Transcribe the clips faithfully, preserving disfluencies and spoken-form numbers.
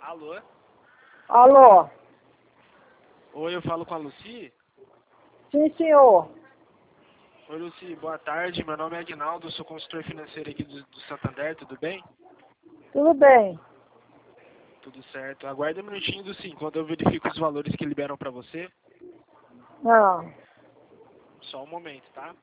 Alô? Alô? Oi, eu falo com a Lucy? Sim, senhor. Oi, Lucy, boa tarde. Meu nome é Aguinaldo, sou consultor financeiro aqui do, do Santander, tudo bem? Tudo bem. Tudo certo. Aguarda um minutinho, Lucy, enquanto eu verifico os valores que liberam pra você. Não. Só um momento, tá?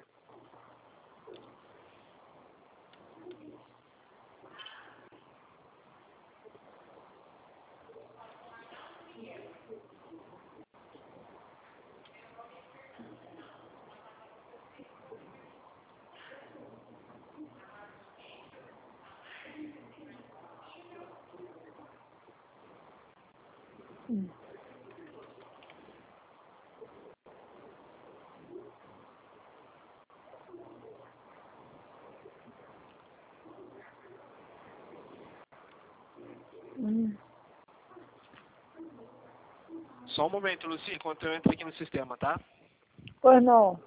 Hum. Hum. Só um momento, Lucy, enquanto eu entro aqui no sistema, tá? Pois não.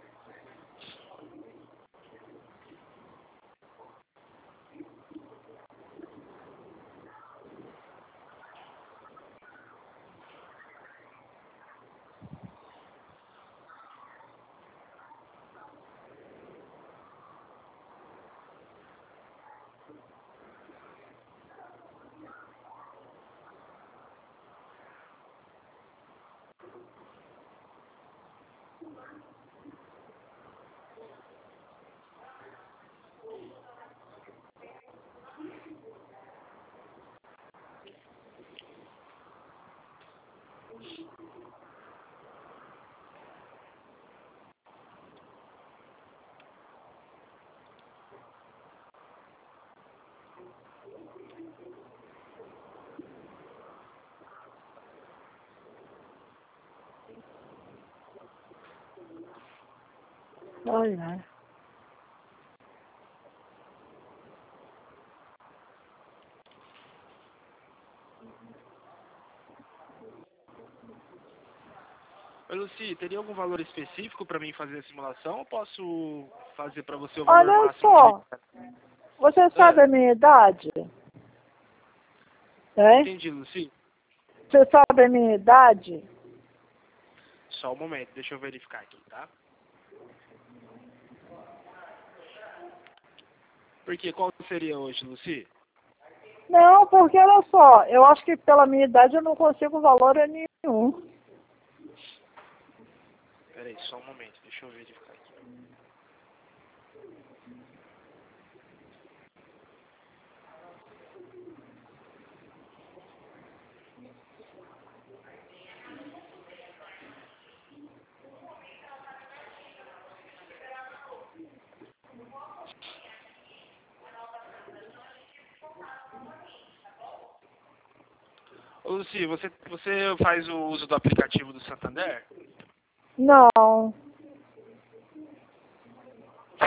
Olha. Oi, Lucy, teria algum valor específico pra mim fazer a simulação ou posso fazer pra você o valor Olha máximo que só. libera? Você sabe Ah, a minha idade? não É? entendi, Lucy. Você sabe a minha idade? Só um momento, deixa eu verificar aqui, tá? Porque qual seria hoje, Lucy? Não, porque olha só, eu acho que pela minha idade eu não consigo valor nenhum. Peraí, só um momento, deixa eu verificar aqui. Ô, Lucy, você, você faz o uso do aplicativo do Santander? Não.